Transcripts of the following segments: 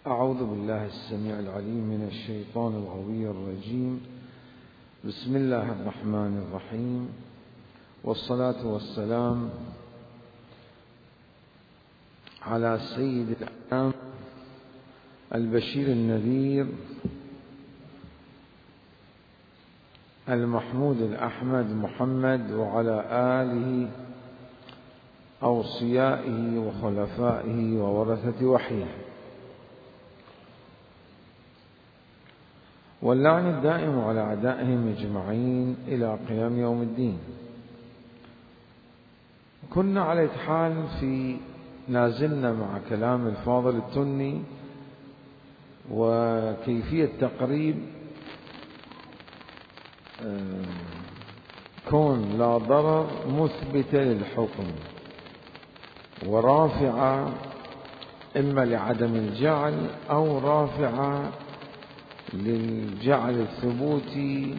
أعوذ بالله السميع العليم من الشيطان الغوي الرجيم. بسم الله الرحمن الرحيم، والصلاة والسلام على سيد الأنام البشير النذير المحمود الأحمد محمد، وعلى آله أوصيائه وخلفائه وورثة وحيه، واللعن الدائم على أعدائهم أجمعين إلى قيام يوم الدين. كنا على حال نازلنا مع كلام الفاضل التني وكيفية تقريب كون لا ضرر مثبتة للحكم ورافعة إما لعدم الجعل أو رافعة للجعل الثبوتي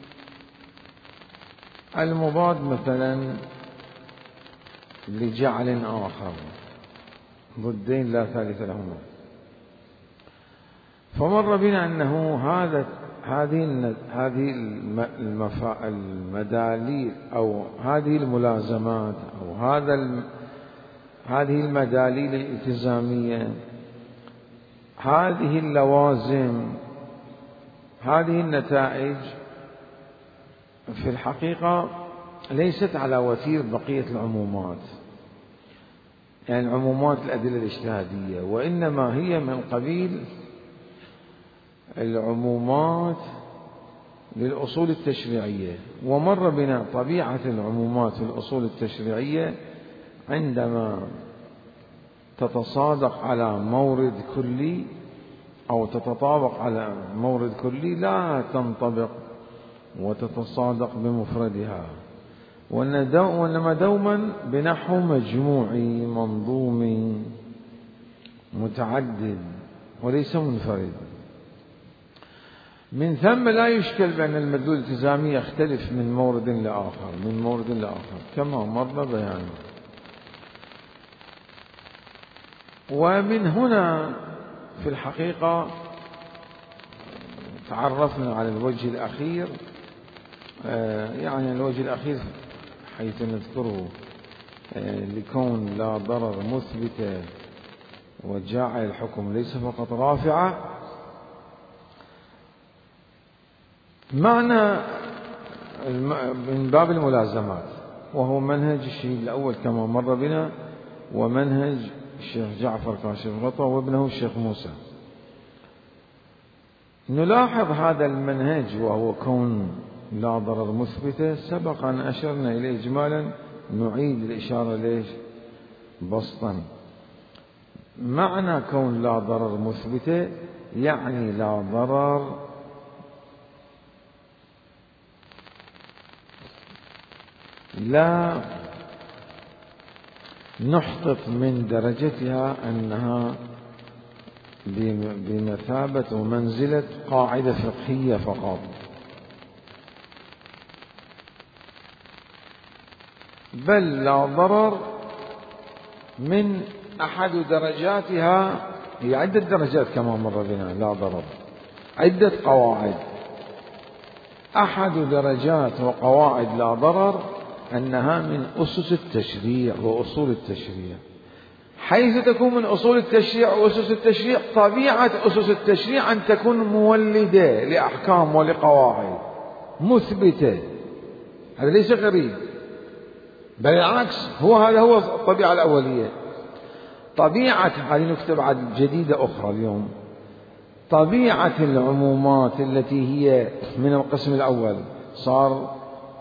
المضاد مثلا لجعل آخر، ضدين لا ثالث لهما. فمر بنا أنه هذه المداليل أو هذه الملازمات أو هذه المداليل الالتزامية، هذه اللوازم، هذه النتائج في الحقيقة ليست على وتير بقية العمومات، يعني عمومات الأدلة الاجتهادية، وإنما هي من قبيل العمومات للأصول التشريعية. ومر بنا طبيعة العمومات في الأصول التشريعية عندما تتصادق على مورد كلي أو تتطابق على مورد كلي لا تنطبق وتتصادق بمفردها، وإنما دوما بنحو مجموعي منظومي متعدد وليس منفرد. من ثم لا يشكل بأن المدلول الالتزامي يختلف من مورد لآخر كما مر بيانه. ومن هنا في الحقيقة تعرفنا على الوجه الأخير، يعني الوجه الأخير حيث نذكره لكون لا ضرر مثبتة وجاعل الحكم ليس فقط رافعة، معنى من باب الملازمات، وهو منهج الشهيد الأول كما مر بنا، ومنهج الشيخ جعفر كاشف غطا وابنه الشيخ موسى. نلاحظ هذا المنهج وهو كون لا ضرر مثبتة، سبق أن أشرنا إليه إجمالا، نعيد الإشارة ليش بسطا. معنى كون لا ضرر مثبتة يعني لا ضرر لا نحطط من درجتها أنها بمثابة ومنزلة قاعدة فقهية فقط، بل لا ضرر من أحد درجاتها، هي عدة درجات كما مر بنا، لا ضرر عدة قواعد. أحد درجات وقواعد لا ضرر أنها من أسس التشريع وأصول التشريع. حيث تكون من أصول التشريع وأسس التشريع، طبيعة أسس التشريع أن تكون مولدة لأحكام ولقواعد مثبتة، هذا ليس غريب، بل العكس، هذا هو الطبيعة الأولية. طبيعة هذه نكتة بعد جديدة أخرى اليوم، طبيعة العمومات التي هي من القسم الأول، صار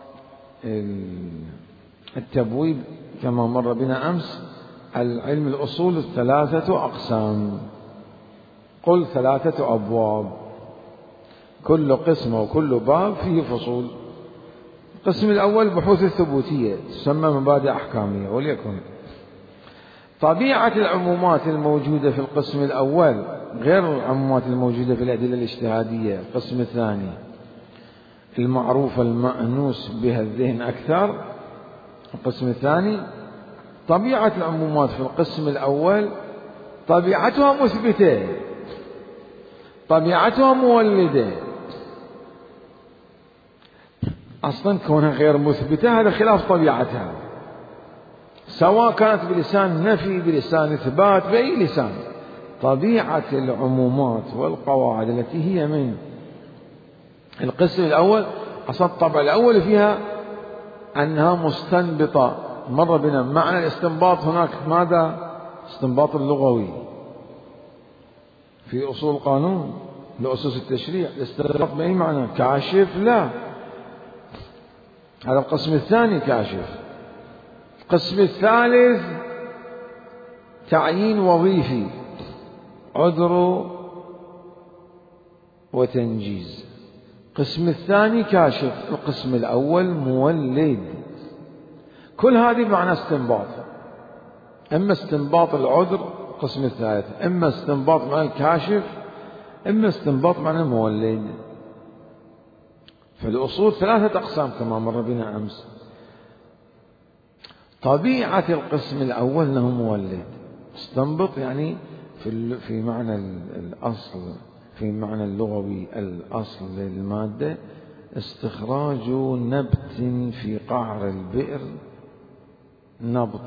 التبويب كما مر بنا أمس، العلم الأصول 3 أقسام، قل 3 أبواب، كل قسم وكل باب فيه فصول. القسم الأول بحوث الثبوتية تسمى مبادئ أحكامية، وليكن طبيعة العمومات الموجودة في القسم الأول غير العمومات الموجودة في الأدلة الاجتهادية. القسم الثاني المعروف المأنوس بها الذهن أكثر. القسم الثاني طبيعة العمومات في القسم الأول طبيعتها مثبتة، طبيعتها مولدة، أصلا كونها غير مثبتة هذا خلاف طبيعتها، سواء كانت بلسان نفي بلسان إثبات بأي لسان. طبيعة العمومات والقواعد التي هي من القسم الأول، أصلا الطبع الأول فيها أنها مستنبطة. مر بنا معنى الاستنباط هناك ماذا؟ استنباط اللغوي في أصول القانون لأسس التشريع. الاستنباط بأي معنى؟ كاشف؟ لا، هذا القسم الثاني كاشف. القسم الثالث تعيين وظيفي، عذر وتنجيز. القسم الثاني كاشف، القسم الأول مولد. كل هذه بمعنى استنباط، إما استنباط العذر القسم الثالث، إما استنباط معنى كاشف، إما استنباط معنى مولد. فالأصول ثلاثة أقسام كما مر بنا أمس. طبيعة القسم الأول أنه مولد، استنبط يعني في معنى الأصل، في معنى اللغوي الأصل للمادة استخراج نبت في قعر البئر، نبط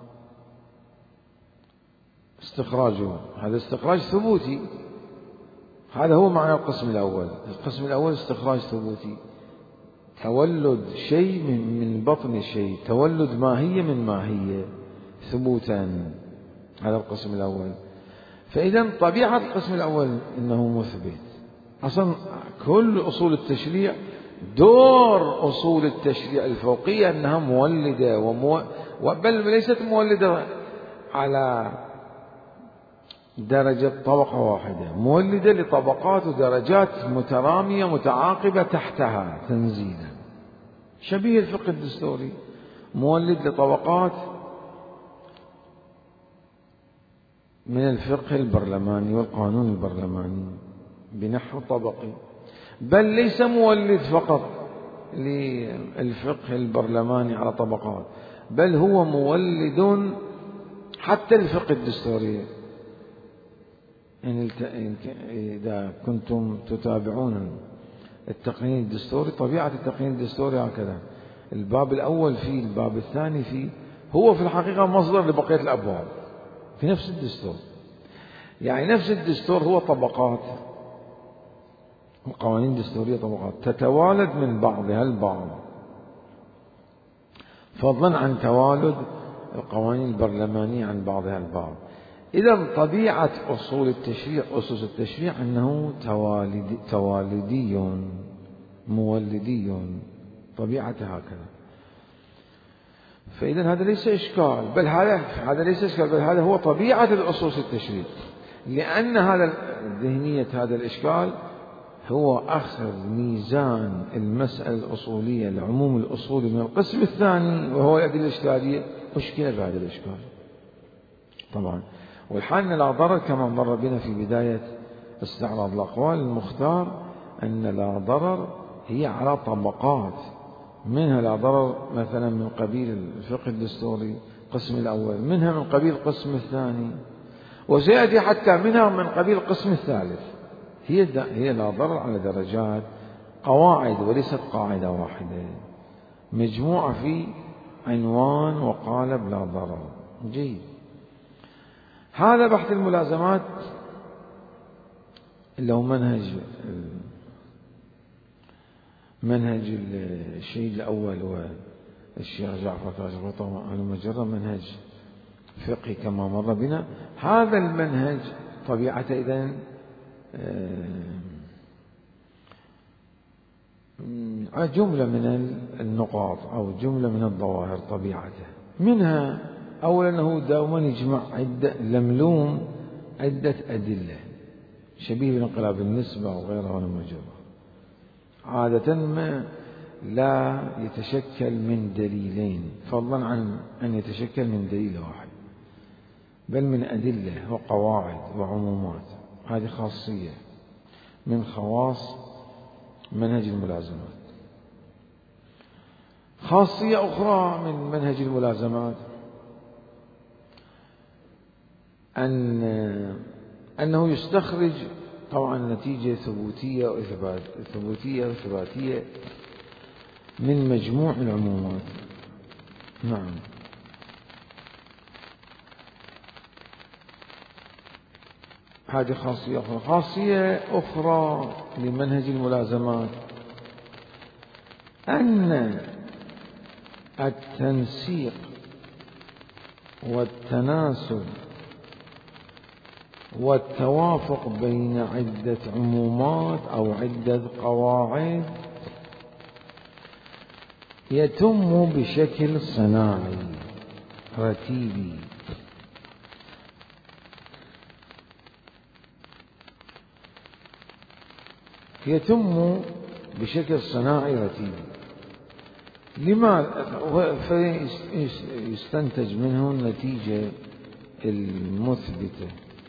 استخراجه، هذا استخراج ثبوتي، هذا هو معنى القسم الأول. القسم الأول استخراج ثبوتي، تولد شيء من بطن شيء، تولد ماهية من ماهية ثبوتا، هذا القسم الأول. فإذا طبيعة القسم الأول أنه مثبت. أصلا كل أصول التشريع، دور أصول التشريع الفوقية أنها مولدة بل ليست مولدة على درجة طبقة واحدة، مولدة لطبقات ودرجات مترامية متعاقبة تحتها تنزيلا، شبيه الفقه الدستوري، مولد لطبقات من الفقه البرلماني والقانون البرلماني بنحو طبقي، بل ليس مولد فقط للفقه البرلماني على طبقات، بل هو مولد حتى الفقه الدستوري. يعني إذا كنتم تتابعون التقنين الدستوري، طبيعة التقنين الدستوري هكذا، الباب الأول فيه، الباب الثاني فيه، هو في الحقيقة مصدر لبقية الأبواب في نفس الدستور. يعني نفس الدستور هو طبقات، القوانين الدستورية طبقات تتوالد من بعضها البعض، فضلا عن توالد القوانين البرلمانية عن بعضها البعض. إذا طبيعة أصول التشريع، أسس التشريع، أنه توالدي مولدي، طبيعته هكذا. فإذا هذا ليس إشكال، بل هذا ليس إشكال، بل هذا هو طبيعة الأصول التشريع. لأن هذا ذهنية هذا الإشكال هو أخذ ميزان المسألة الأصولية، العموم الأصولي من القسم الثاني وهو الأدلة الإشكالية، أشكل بهذا الإشكال طبعا. والحال لا ضرر كما مر بنا في بداية استعراض الأقوال، المختار أن لا ضرر هي على طبقات، منها لا ضرر مثلا من قبيل الفقه الدستوري القسم الأول، منها من قبيل القسم الثاني، وسيأتي حتى منها من قبيل القسم الثالث. هي لا ضرر على درجات، قواعد وليست قاعدة واحدة، مجموعة في عنوان وقالب لا ضرر. جيد، هذا بحث الملازمات اللي هو منهج الشهيد الأول والشيخ جعفر تاج طبعا على مجرد منهج فقهي كما مر بنا. هذا المنهج طبيعته إذن جملة من النقاط أو جملة من الظواهر طبيعته، منها أولا أنه دائما يجمع لملوم عدة أدلة شبيه بانقلاب النسبة وغيرها من المجرة، عادة ما لا يتشكل من دليلين فضلا عن أن يتشكل من دليل واحد، بل من أدلة وقواعد وعمومات. هذه خاصية من خواص منهج الملازمات. خاصية أخرى من منهج الملازمات أنه يستخرج طبعا نتيجة ثبوتية وإثباتية من مجموع العمومات. نعم. هذه خاصية أخرى. خاصية أخرى لمنهج الملازمات أن التنسيق والتناسب والتوافق بين عدة عمومات أو عدة قواعد يتم بشكل صناعي رتيبي، يتم بشكل صناعي رتيبي. لماذا؟ فيستنتج منه النتيجة المثبتة.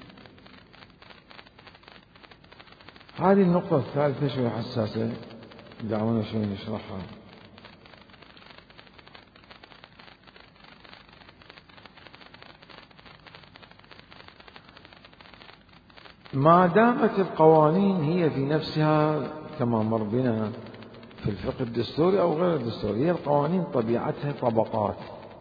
هذه النقطة الثالثة شوي حساسة، دعونا شوي نشرحها. ما دامت القوانين هي في نفسها كما مر بنا في الفقه الدستوري أو غير الدستوري، هي القوانين طبيعتها طبقات.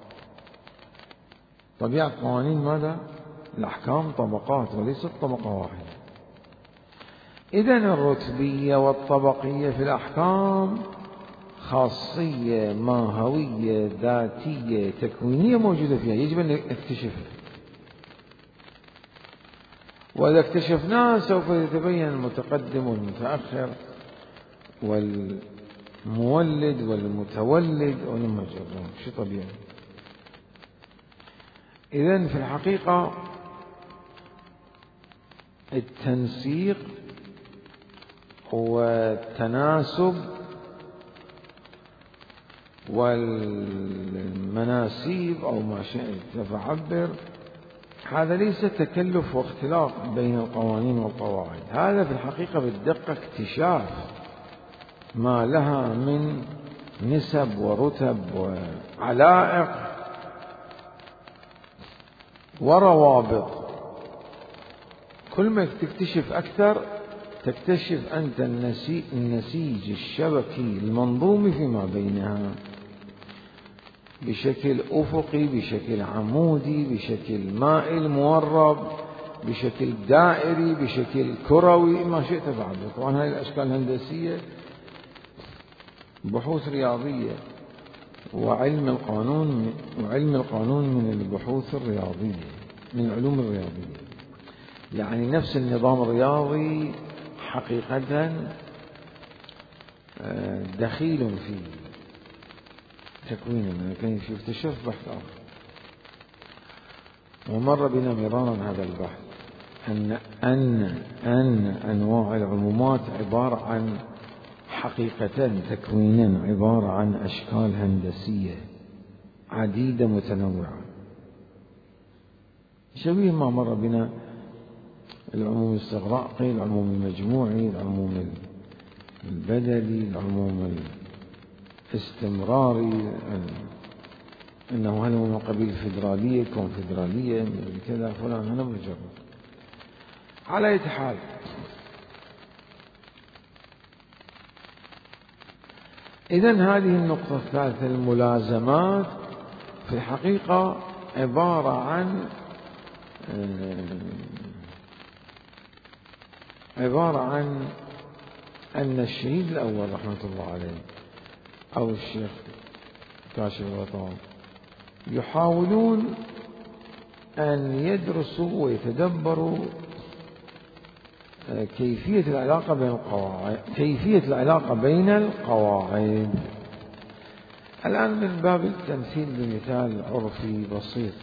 طبيعة قوانين ماذا؟ الأحكام طبقات وليست طبقة واحدة. إذن الرتبية والطبقية في الأحكام خاصية ماهوية ذاتية تكوينية موجودة فيها، يجب أن نكتشفها، وإذا اكتشفناها سوف يتبين المتقدم والمتأخر والمولد والمتولد والمجرد، شيء طبيعي. إذن في الحقيقة التنسيق والتناسب والمناسيب أو ما شئت فعبر، هذا ليس تكلف واختلاط بين القوانين والقواعد، هذا في الحقيقة بالدقة اكتشاف ما لها من نسب ورتب وعلائق وروابط. كل ما تكتشف أكثر تكتشف أنت النسيج الشبكي المنظومي فيما بينها بشكل أفقي، بشكل عمودي، بشكل مائل مورب، بشكل دائري، بشكل كروي، ما شئت فعله. طبعا هذه الأشكال الهندسية بحوث رياضية، وعلم القانون من البحوث الرياضية، من العلوم الرياضية. يعني نفس النظام الرياضي حقيقة دخيل في تكويننا، لكن اكتشف بحث آخر. ومر بنا مرارا هذا البحث أن أنواع العمومات عبارة عن حقيقة تكوينا عبارة عن أشكال هندسية عديدة متنوعة، شبيه ما مر بنا العموم الاستغراقي، العموم المجموعي، العموم البدلي، العموم الاستمراري، أنه هل هو من قبيل فيدرالية كونفدرالية كذا فلان، أنا مجرد. على أي حال، إذن هذه النقطة الثالثة، الملازمات في الحقيقة عبارة عن أن الشهيد الأول رحمة الله عليه أو الشيخ كاشف الغطاء يحاولون أن يدرسوا ويتدبروا كيفية العلاقة بين القواعد. الآن من باب التمثيل بمثال عرفي بسيط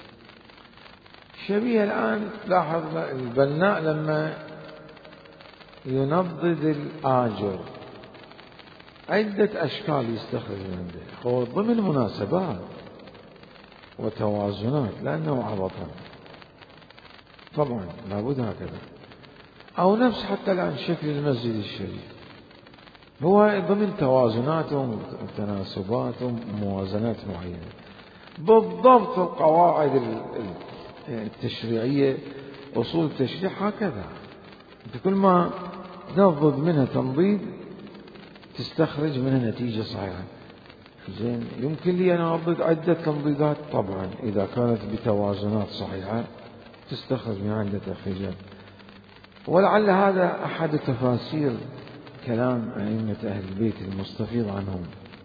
شبيه، الآن لاحظ البناء لما ينضد الآجر عدة أشكال يستخرج منه، هو ضمن مناسبات وتوازنات لأنه عبطا، طبعا لابد هكذا. أو نفس حتى الآن شكل المسجد الشريف هو ضمن توازنات وتناسبات وموازنات معينة. بالضبط القواعد التشريعية، أصول التشريع هكذا، أنت كل ما تنضد منها تنضيد تستخرج منها نتيجة صحيحة. زين، يمكن لي أن أنضد عدة تنضيدات طبعا إذا كانت بتوازنات صحيحة تستخرج من عدة تخريجات. ولعل هذا أحد تفاسير كلام أئمة أهل البيت المستفيض عنهم: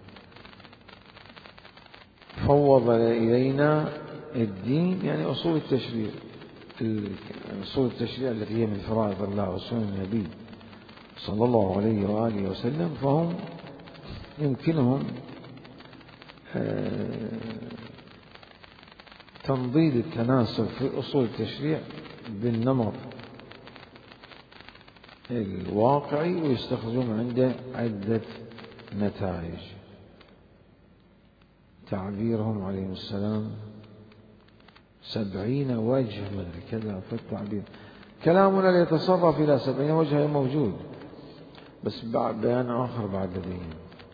فوض إلينا الدين، يعني أصول التشريع، أصول التشريع التي هي من فرائض الله وسنن النبي صلى الله عليه وآله وسلم، فهم يمكنهم تنضيد التناسب في أصول التشريع بالنمط الواقعي ويستخرجون عنده عدة نتائج. تعبيرهم عليهم السلام 70 وجه كذا في التعبير. كلامنا لا يتصرف إلى 70 وجه موجود، بس بيان آخر بعد لديهم.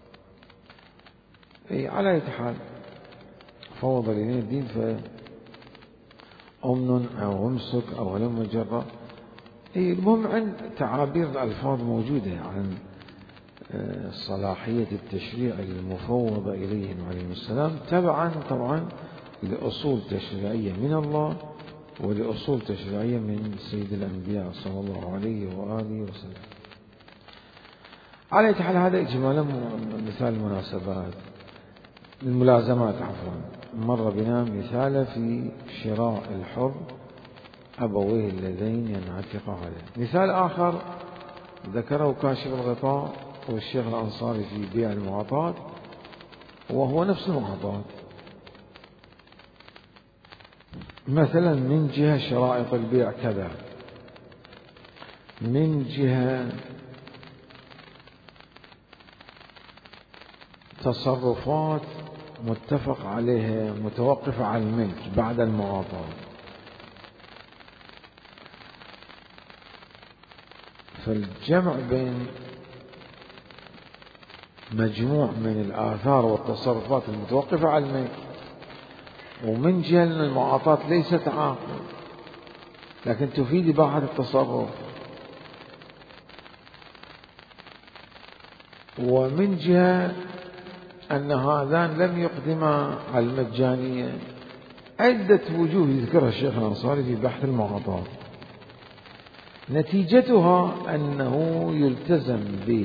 على أي حال فوض لنا الدين فأمن أو أمسك أو غلم وجرة. المهم عن تعابير الألفاظ موجودة عن صلاحية التشريع المفوضة إليهم عليهم السلام، تبعا طبعا لأصول تشريعية من الله ولأصول تشريعية من سيد الأنبياء صلى الله عليه وآله وسلم. على أي حال هذا إجمالا مثال المناسبات الملازمات مر بنا مثال في شراء الحر أبويه اللذين ينعتق عليه. مثال آخر ذكره كاشف الغطاء والشيخ الأنصاري في بيع المعاطاة، وهو نفس المعاطاة. مثلا من جهة شرائط البيع كذا، من جهة تصرفات متفق عليها متوقفة على الملك بعد المعاطاة. فالجمع بين مجموع من الآثار والتصرفات المتوقفة على الملك، ومن جهة أن المعاطاة ليست عاقل لكن تفيد إباحة التصرف، ومن جهة أن هذان لم يقدما على المجانية. عدة وجوه يذكرها الشيخ الأنصاري في بحث المعاطاة. نتيجتها أنه يلتزم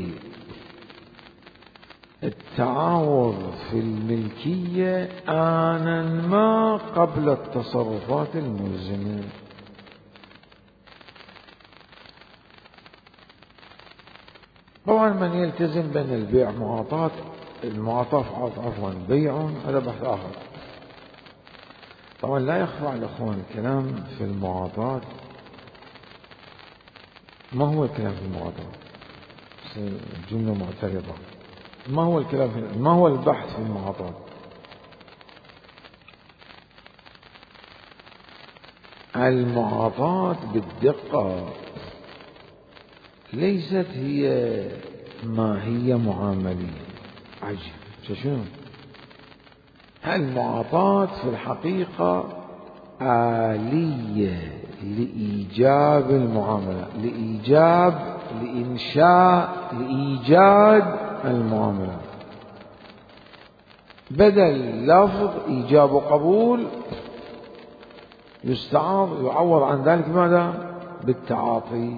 بالتعاوض في الملكية آنا ما قبل التصرفات الملزمة. طبعا من يلتزم بأن البيع معاطاة، المعاطاة عفوا بيع، هذا بحث آخر. طبعا لا يخفى على الأخوان الكلام في المعاطاة. ما هو الكلام في المعاطاة؟ جملة معترضة. ما هو الكلام ما هو البحث في المعاطاة؟ المعاطاة بالدقة ليست هي ماهية معاملية. عجيب، شنو؟ المعاطاة في الحقيقة آلية لإيجاب المعاملة، لإيجاد المعاملة. بدل لفظ إيجاب وقبول يعوض عن ذلك ماذا؟ بالتعاطي.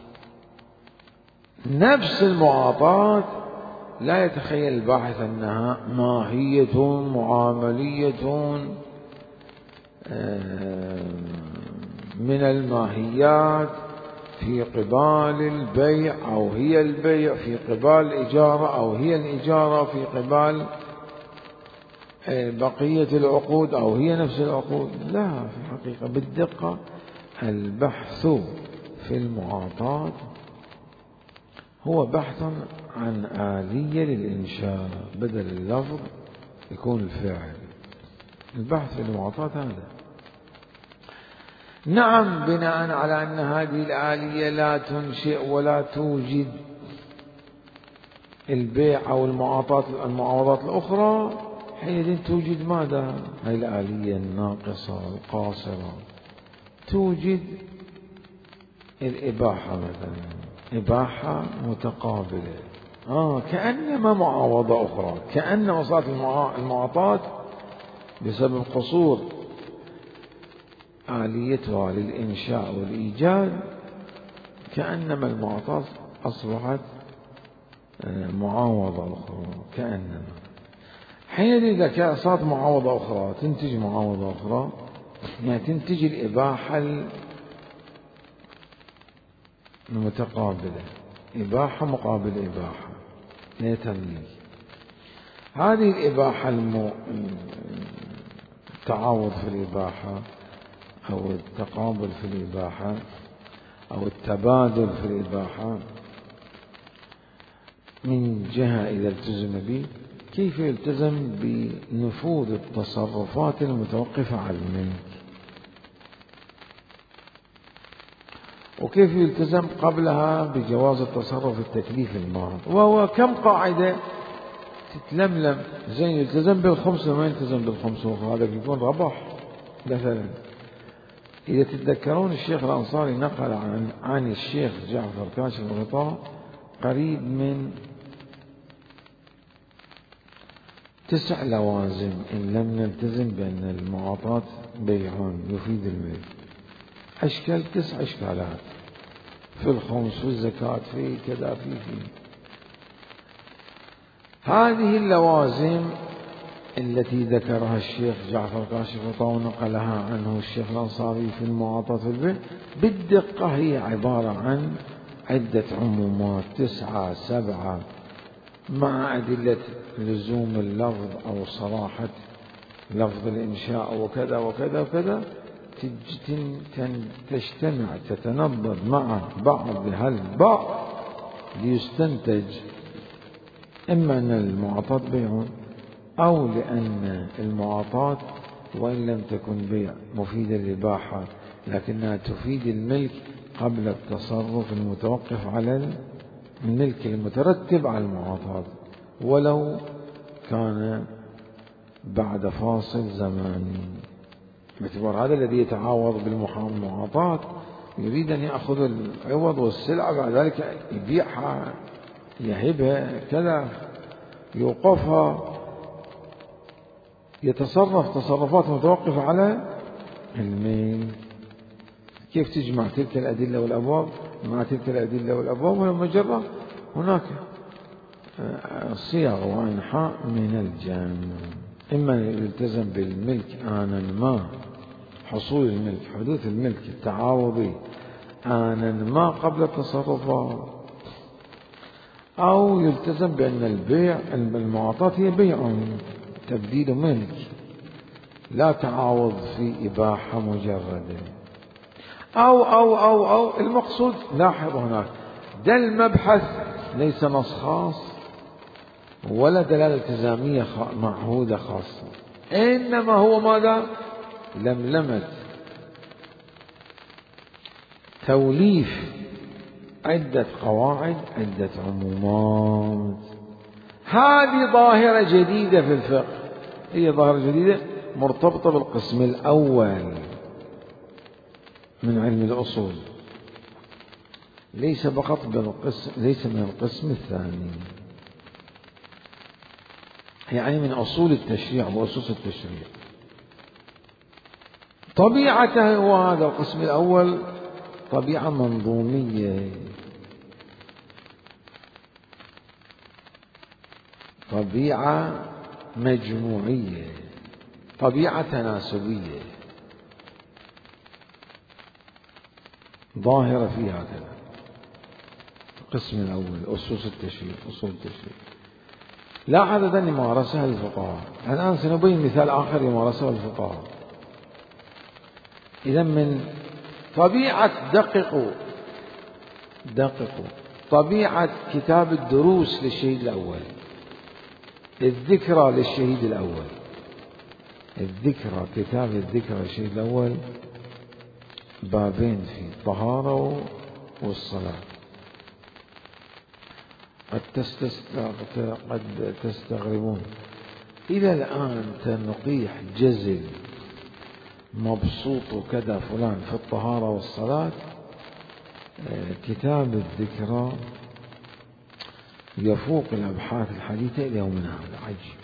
نفس المعاطاة لا يتخيل الباحث أنها ماهية معاملية من الماهيات في قبال البيع، أو هي البيع في قبال الإجارة، أو هي الإجارة في قبال بقية العقود، أو هي نفس العقود. لا، في الحقيقة بالدقة البحث في المعاطاة هو بحث عن آلية للإنشاء، بدل اللفظ يكون الفعل. البحث في المعاطاة هذا. نعم، بناء على أن هذه الآلية لا تنشئ ولا توجد البيع أو المعاوضات الأخرى، حينئذ توجد ماذا؟ هذه الآلية الناقصة القاصرة، توجد الإباحة مثلا إباحة متقابلة، كأنما معاوضة أخرى، كأنما صارت المعاطاة بسبب قصور آليتها للإنشاء والإيجاد، كأنما المعاطاة أصبحت معاوضة أخرى. كأنما حين إذا صارت معاوضة أخرى تنتج معاوضة أخرى، يعني تنتج الإباحة المتقابلة، إباحة مقابل إباحة ليتميز. هذه الإباحة التعاوض في الإباحة أو التقابل في الإباحة أو التبادل في الإباحة، من جهة إذا التزم به، كيف يلتزم بنفوذ التصرفات المتوقفة على الملك، وكيف يلتزم قبلها بجواز التصرف التكليف الماضي. وهو كم قاعدة تتلملم، زين يلتزم بالخمس وما يلتزم بالخمس، وهذا يكون ربح. مثلا إذا تتذكرون الشيخ الأنصاري نقل عن الشيخ جعفر كاشف الغطاء قريب من 9 لوازم إن لم نلتزم بأن المعاطاة بيع يفيد الملك. أشكال 9 أشكالات في الخمس، في الزكاة، في كذا، في هذه اللوازم التي ذكرها الشيخ جعفر كاشف الغطاء ونقلها عنه الشيخ الأنصاري في المعاطاة في البيع بالدقة، هي عبارة عن عدة عمومات 9 7 مع أدلة لزوم اللفظ أو صراحة لفظ الإنشاء وكذا وكذا وكذا، تجتمع تتنضد مع بعضها البعض ليستنتج إما أن المعاطاة بيع، أو لأن المعاطاة وإن لم تكن بيع مفيدة للإباحة لكنها تفيد الملك قبل التصرف المتوقف على الملك المترتب على المعاطاة، ولو كان بعد فاصل زماني. باعتبار هذا الذي يتعاوض بالمعاطاة يريد أن يأخذ العوض والسلعة بعد ذلك يبيعها، يهبها كذا، يوقفها، يتصرف تصرفات متوقفة على الميل. كيف تجمع تلك الأدلة والأبواب مع تلك الأدلة والأبواب؟ ولما جرى هناك صيغ وأنحاء من الجامع، إما يلتزم بالملك آنا ما، حصول الملك، حدوث الملك التعاوضي آنا ما قبل التصرفات، أو يلتزم بأن البيع المعاطاة هي بيع تبديل ملك لا تعاوض في إباحة مجردة، أو المقصود. لاحظ هناك ده المبحث ليس نص خاص ولا دلالة التزامية معهودة خاصة، إنما هو ماذا؟ لملمة توليف عدة قواعد، عدة عمومات. هذه ظاهرة جديدة في الفقه، هي ظاهرة جديدة مرتبطة بالقسم الأول من علم الأصول، ليس فقط ليس من القسم الثاني، يعني من أصول التشريع وأسس التشريع. طبيعته هو هذا القسم الأول طبيعة منظومية، طبيعة مجموعية، طبيعة تناسبية ظاهرة في هذا القسم الأول أسس التشريع، أصول التشريع. لا عدد يمارسها الفقهاء. الآن سنبين مثال آخر يمارسه الفقهاء. إذا من طبيعة دققوا طبيعة كتاب الدروس للشهيد الأول، الذكرى للشهيد الأول، كتاب الذكرى للشهيد الأول بابين فيه الطهارة والصلاة. قد تستغربون إلى الآن تنقيح جزل مبسوط وكذا فلان في الطهارة والصلاة، كتاب الذكرى يفوق الأبحاث الحديثة إلى يومنا هذا. عجيب،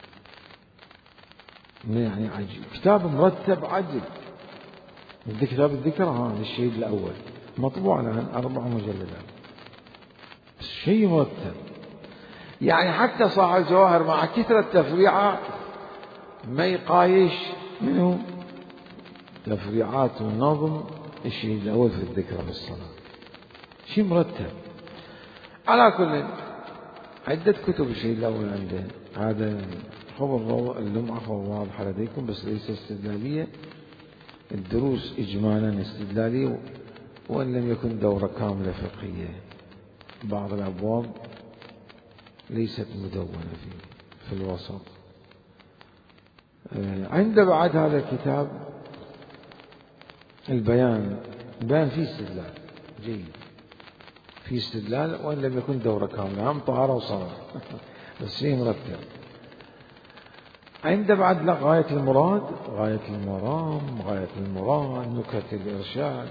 يعني عجيب، كتاب مرتب عجيب. كتاب الذكرى هذا الشيء الأول مطبوع الآن 4 مجلدات، شيء مرتب. يعني حتى صاحب الجواهر مع كثرة تفريعات ما يقايش منه تفريعات ونظم الشيء الأول في الذكرى في الصلاة، شيء مرتب. على كل عدة كتب الشيء الأول عنده. هذا خبر اللمعة واضحة لديكم بس ليس استدلالية، الدروس إجمالا استدلالية، وإن لم يكن دورة كاملة فقهية. بعض الأبواب ليست مدونة في الوسط. عند بعد هذا الكتاب البيان فيه استدلال جيد، في استدلال وإن لم يكن دورة كاملة، هم طهارة وصلاة بس فيه مرتب. عند بعد غاية المراد، غاية المرام، غاية المراد، نكت الإرشاد.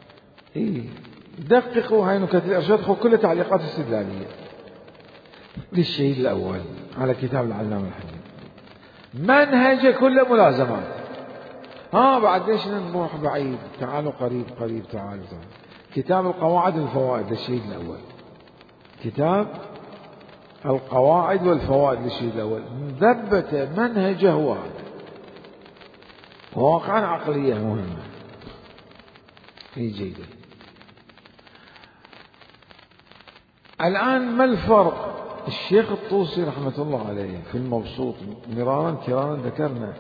دققوا هاي نكت الإرشاد، خذ كل تعليقات استدلالية للشيء الأول على كتاب العلامة الحديث، منهج كل ملازمات. بعد ليش نروح بعيد؟ تعالوا قريب قريب، تعالوا. كتاب القواعد والفوائد للشيء الأول، كتاب القواعد والفوائد للشيء الأول ثبت منهجه هو هذا، واقعا عقلية مهمة جيدة. الآن ما الفرق؟ الشيخ الطوسي رحمة الله عليه في المبسوط مرارا كرارا ذكرنا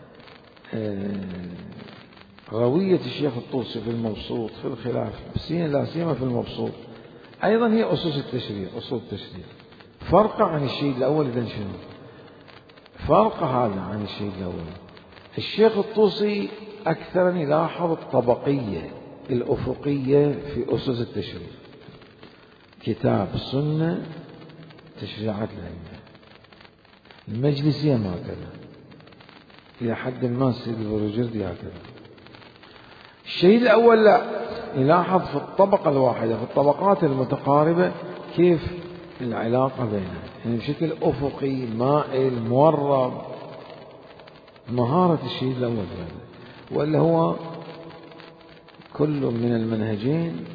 روية الشيخ الطوسي في المبسوط في الخلاف، لا سيما في المبسوط. أيضا هي أسس التشريع، أصول التشريع. فرق عن الشيء الأول إذن شنو؟ فرق هذا عن الشيء الأول. الشيخ الطوسي أكثر يلاحظ الطبقية الأفقية في أسس التشريع، كتاب السنة تشريعات الأئمة. المجلسية ما كذا، إلى حد ما السيد البروجردي هكذا. الشيء الأول لا، يلاحظ في الطبقة الواحدة، في الطبقات المتقاربة كيف العلاقة بينها، يعني بشكل أفقي مائل مورب. مهارة الشيء الأول هذا، ولا هو كل من المنهجين.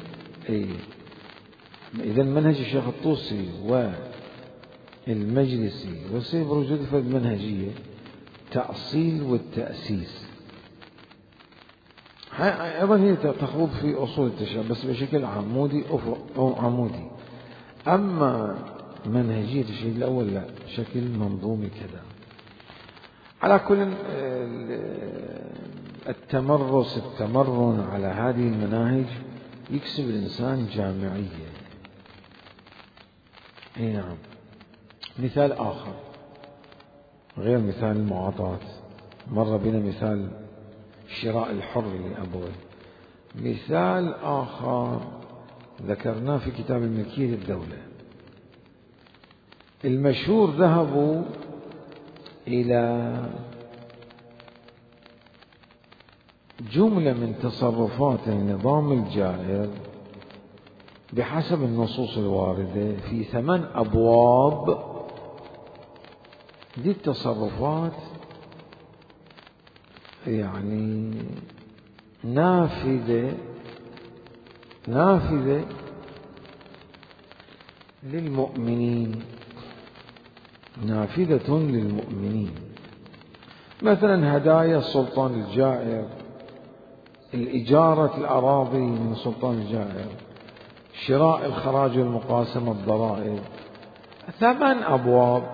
إذا منهج الشيخ الطوسي والمجلسي والسيد البروجردي في المنهجية تأصيل والتأسيس. أيضا هي تخوض في أصول التشريع بس بشكل عمودي أو عمودي. أما منهجية الشيء الأول لا، بشكل منظومي كذا. على كل التمرن على هذه المناهج يكسب الإنسان جامعية. نعم. مثال آخر غير مثال المعاطاة، مر بنا مثال شراء الحر لأبوه. مثال آخر ذكرناه في كتاب الملكية للدولة. المشهور ذهبوا إلى جملة من تصرفات النظام الجائر بحسب النصوص الواردة في 8 أبواب. دي التصرفات يعني نافذة للمؤمنين، نافذة للمؤمنين. مثلا هدايا السلطان الجائر، الإجارة الأراضي من السلطان الجائر، شراء الخراج والمقاسمة الضرائب. 8 أبواب.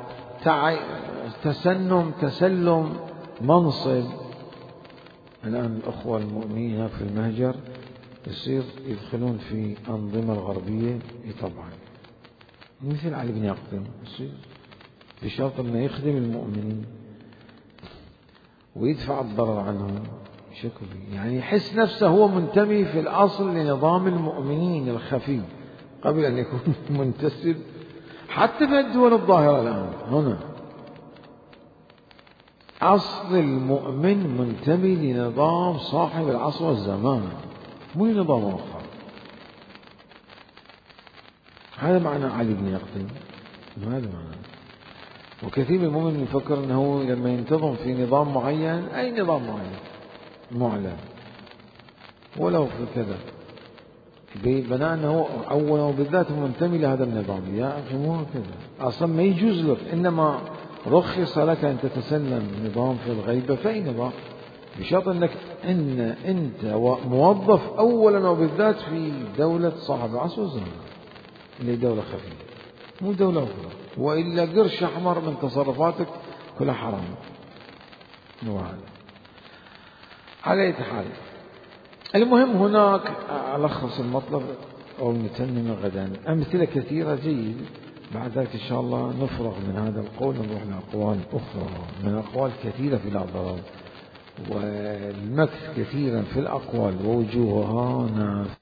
تسلم منصب. الآن الأخوة المؤمنين في المهجر يصير يدخلون في أنظمة الغربية طبعا مثل علي بن يقطن، يصير بشرط أنه يخدم المؤمنين ويدفع الضرر عنهم بشكل، يعني يحس نفسه هو منتمي في الأصل لنظام المؤمنين الخفي قبل أن يكون منتسب. حتى في الدول الظاهرة الآن هنا أصل المؤمن منتمي لنظام صاحب العصر والزمان، مو لنظام آخر. هذا معنى علي بن يقطن، هذا معنى. وكثير من المؤمن يفكر أنه لما ينتظم في نظام معين، أي نظام معين معلن ولو في كذا، بناء أنه أولا وبالذات منتمي لهذا النظام، يا أخي مو كذا أصلا ما يجوز لك، إنما رخص لك أن تتسلم نظام في الغيبة فأي نظام، بشرط أنك أنت موظف أولا وبالذات في دولة صاحب العصر والزمان اللي دولة خفيفة مو دولة أخرى، وإلا قرش أحمر من تصرفاتك كلها حرام. وهذا على أي حال. المهم هناك ألخص المطلب أو نتمم غدا أمثلة كثيرة جيد. بعد ذلك إن شاء الله نفرغ من هذا القول ونروح لأقوال أخرى، من الأقوال كثيرة في الأضرار والمكث كثيرا في الأقوال ووجوهها ناس.